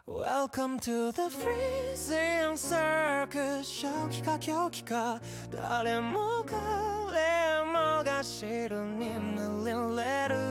Welcome to the freezing circus 正気か狂気か誰もが知るになれる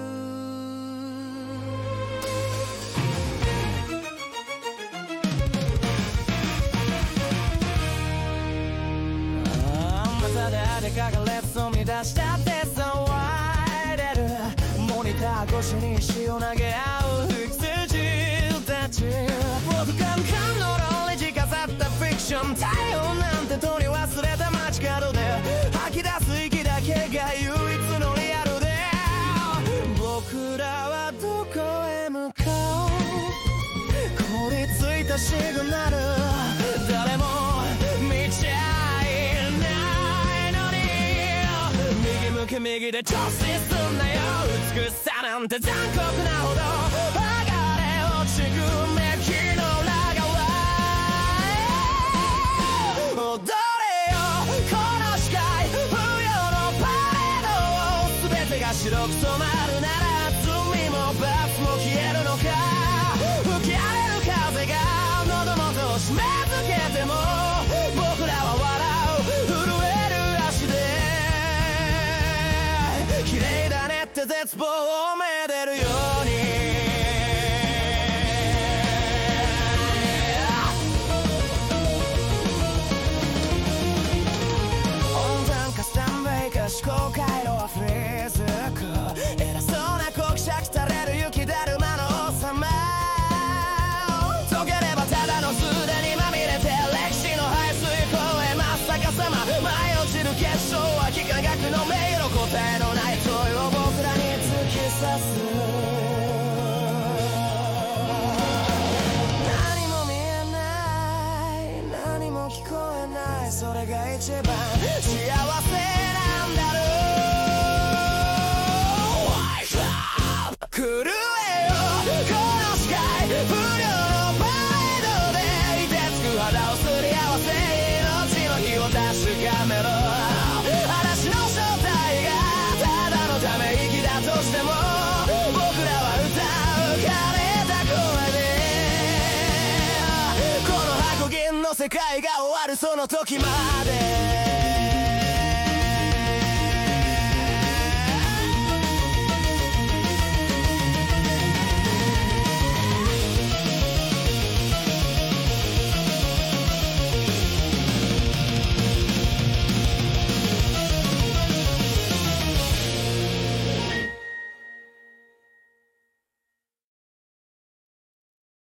また誰かがレッスンに出したって騒いでるモニター越しに石を投げ合う羊たち僕がの論理時飾ったフィクション太陽なんて取り忘れた街角で吐き出す息だけが唯一のリアルで僕らはどこへ向かう凍りついたシグナル誰も見ちゃいないのに右向け右で調子すんなよ美しさなんて残酷なほど剥がれ落ちるめきの裏側踊れよこの視界冬のパレードを全てが白く染まるなら罪も罰も消えるのか吹き荒れる風が喉元を締め付けても僕らは笑う震える足で綺麗だねって絶望をめでるように思考回路はフリーズく偉そうな国尺される雪だるまの王様解ければただのすでにまみれて歴史の排水溝へ真っ逆さま舞い落ちる結晶は幾何学の迷路答えのない問いを僕らに突き刺す何も見えない何も聞こえないそれが一番幸せ震えよこの視界不良のパレードで凍てつく肌をすり合わせ命の火を確かめろ嵐の正体がただのため息だとしても僕らは歌う枯れた声でこの箱銀の世界が終わるその時まで